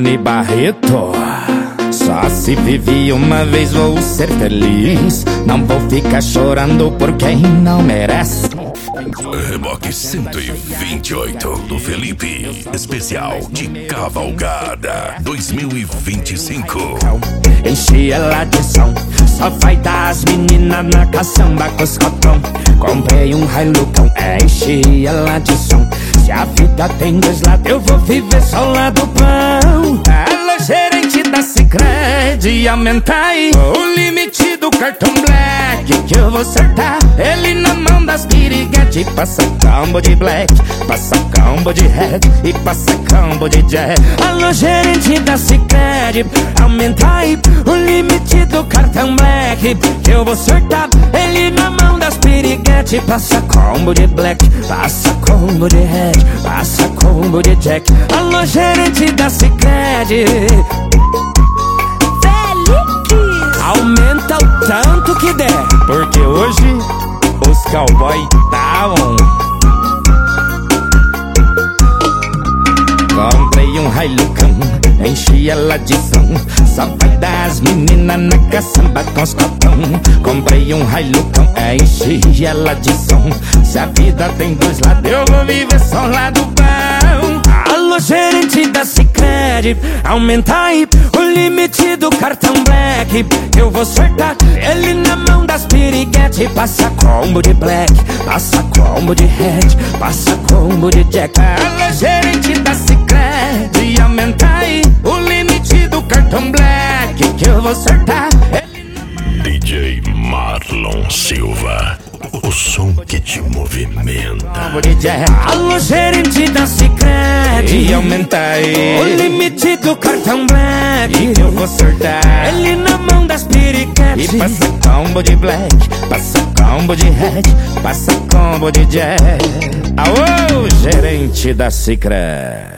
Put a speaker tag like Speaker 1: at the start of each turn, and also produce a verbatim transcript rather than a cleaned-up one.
Speaker 1: Guilherme Barreto. Só se vive uma vez, vou ser feliz. Não vou ficar chorando por quem não merece.
Speaker 2: Reboque cento e vinte e oito do Felipe, especial de Cavalgada dois mil e vinte e cinco.
Speaker 1: Enchi ela de som, só vai dar as meninas na caçamba com os cotão. Comprei um Hilucão, é, enchi ela de som. Se a vida tem dois lados, eu vou viver só o lado pão. Alô, gerente da Sicredi, aumenta aí o limite do cartão Black, que eu vou acertar ele na mão das piriguete. Passa combo de Black, passa combo de Red e passa combo de Jack. Alô, gerente da Sicredi, aumenta aí o limite do cartão Black, que eu vou acertar ele na mão das piriguete. Passa combo de Black, passa combo de Red, passa combo de Jack. Alô, gerente da Sicredi, aumenta o tanto que der, porque hoje os cowboy tá on. Comprei um Hilucão, enchi ela de som. Só vai dar as meninas na caçamba com os cotão. Comprei um Hilucão, é, enchi ela de som. Se a vida tem dois lados, eu vou viver só o lado bom. Alô, gerente da Sicredi, aumenta aí o limite do cartão Black, eu vou acertar ele na mão das piriguete. Passa combo de Black, passa combo de Red, passa combo de Jack. Alô, gerente da Sicredi, aumenta aí o limite do cartão Black, que eu vou acertar ele.
Speaker 2: D J Marlon Silva, o som que te movimenta.
Speaker 1: Alô, gerente da Sicredi, aumenta aí o limite do cartão Black, que eu vou acertar ele na mão das piriguete. E passa combo de Black, passa combo de Red, passa combo de Jack. Alô, gerente da Sicredi.